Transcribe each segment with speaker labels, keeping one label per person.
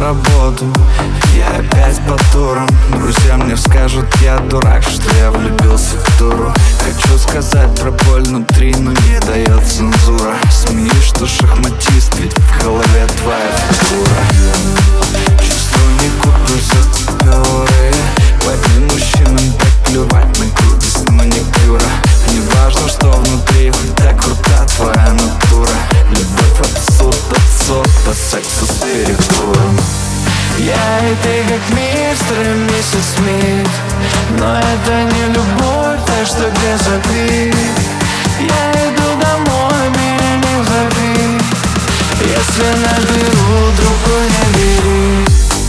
Speaker 1: работу, я опять по турам. Друзья мне скажут, я дурак, что я влюбился в дуру. Хочу сказать про боль внутри, но не дает цензура. Смеюсь, что шахматист, ведь в голове твоя фигура. Чувствую, не куплю за купюры. Одним мужчинам так плевать на крутость маникюра. Не важно, что внутри, хоть так крута твоя натура. Любовь от суд, от сот, до секса с перекуром. Я и ты как мистер и миссис Смит, но это не любовь, так что где забить? Я иду домой, меня не зови. Если наберу, другой не бери.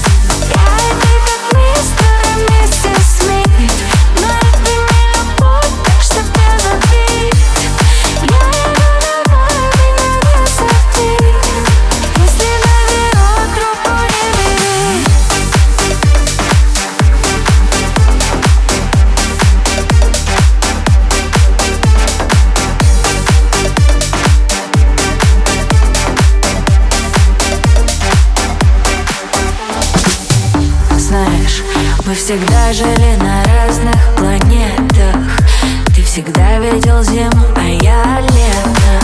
Speaker 2: Мы всегда жили на разных планетах. Ты всегда видел зиму, а я лето.